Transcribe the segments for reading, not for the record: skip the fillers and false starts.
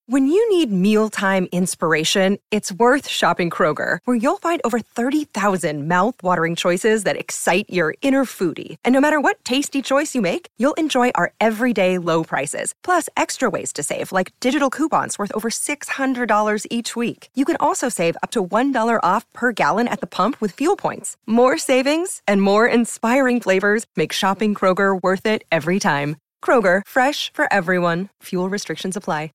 When you need mealtime inspiration, it's worth shopping Kroger, where you'll find over 30,000 mouth-watering choices that excite your inner foodie. And no matter what tasty choice you make, you'll enjoy our everyday low prices, plus extra ways to save, like digital coupons worth over $600 each week. You can also save up to $1 off per gallon at the pump with fuel points. More savings and more inspiring flavors make shopping Kroger worth it every time. Kroger, fresh for everyone. Fuel restrictions apply.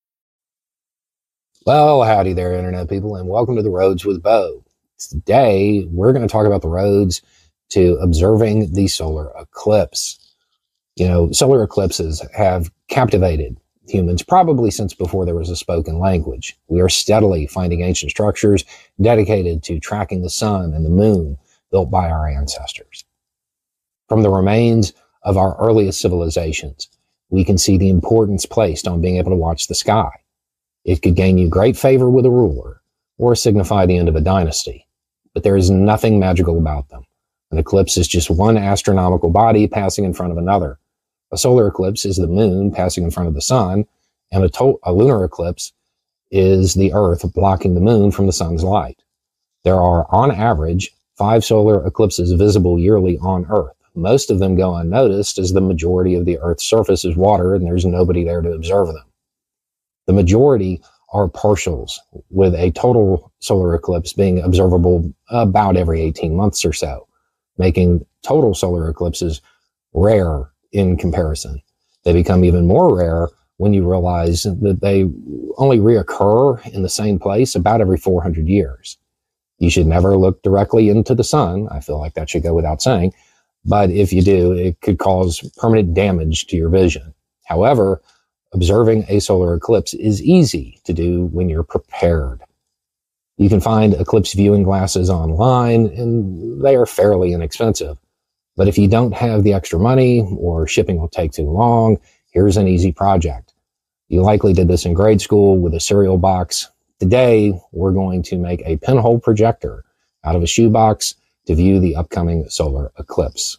Well, howdy there, Internet people, and welcome to The Roads with Bo. Today, we're going to talk about the roads to observing the solar eclipse. You know, solar eclipses have captivated humans probably since before there was a spoken language. We are steadily finding ancient structures dedicated to tracking the sun and the moon built by our ancestors. From the remains of our earliest civilizations, we can see the importance placed on being able to watch the sky. It could gain you great favor with a ruler or signify the end of a dynasty, but there is nothing magical about them. An eclipse is just one astronomical body passing in front of another. A solar eclipse is the moon passing in front of the sun, and a lunar eclipse is the earth blocking the moon from the sun's light. There are, on average, 5 solar eclipses visible yearly on Earth. Most of them go unnoticed as the majority of the Earth's surface is water and there's nobody there to observe them. The majority are partials, with a total solar eclipse being observable about every 18 months or so, making total solar eclipses rare in comparison. They become even more rare when you realize that they only reoccur in the same place about every 400 years. You should never look directly into the sun. I feel like that should go without saying. But if you do, it could cause permanent damage to your vision. However, observing a solar eclipse is easy to do when you're prepared. You can find eclipse viewing glasses online, and they are fairly inexpensive. But if you don't have the extra money or shipping will take too long, here's an easy project. You likely did this in grade school with a cereal box. Today, we're going to make a pinhole projector out of a shoebox to view the upcoming solar eclipse.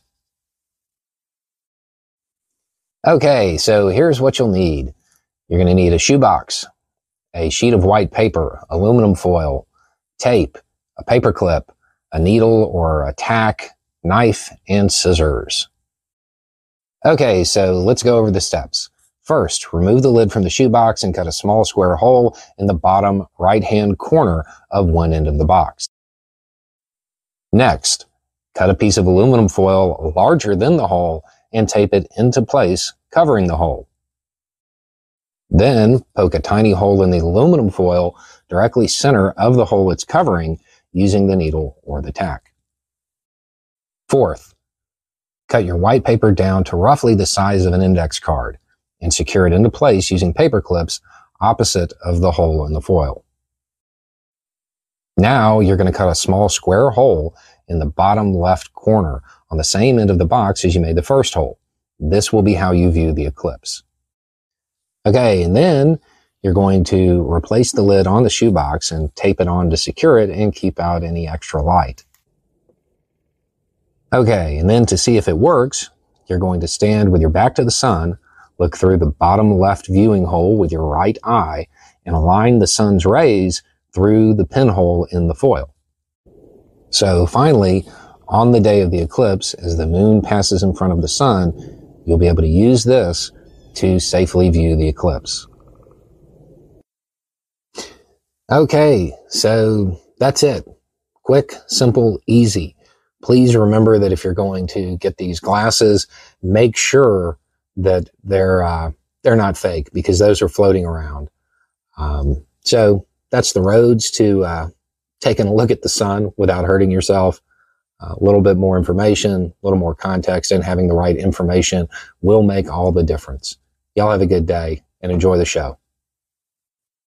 Okay, so here's what you'll need. You're going to need a shoebox, a sheet of white paper, aluminum foil, tape, a paper clip, a needle or a tack, knife, and scissors. Okay, so let's go over the steps. First, remove the lid from the shoebox and cut a small square hole in the bottom right-hand corner of one end of the box. Next, cut a piece of aluminum foil larger than the hole and tape it into place, covering the hole. Then, poke a tiny hole in the aluminum foil directly center of the hole it's covering using the needle or the tack. Fourth, cut your white paper down to roughly the size of an index card and secure it into place using paper clips opposite of the hole in the foil. Now, you're going to cut a small square hole in the bottom left corner on the same end of the box as you made the first hole. This will be how you view the eclipse. Okay, and then you're going to replace the lid on the shoebox and tape it on to secure it and keep out any extra light. Okay, and then to see if it works, you're going to stand with your back to the sun, look through the bottom left viewing hole with your right eye, and align the sun's rays through the pinhole in the foil. So finally, on the day of the eclipse, as the moon passes in front of the sun, you'll be able to use this to safely view the eclipse. Okay, so that's it. Quick, simple, easy. Please remember that if you're going to get these glasses, make sure that they're not fake, because those are floating around. So that's the roads to taking a look at the sun without hurting yourself. A little bit more information, a little more context, and having the right information will make all the difference. Y'all have a good day and enjoy the show.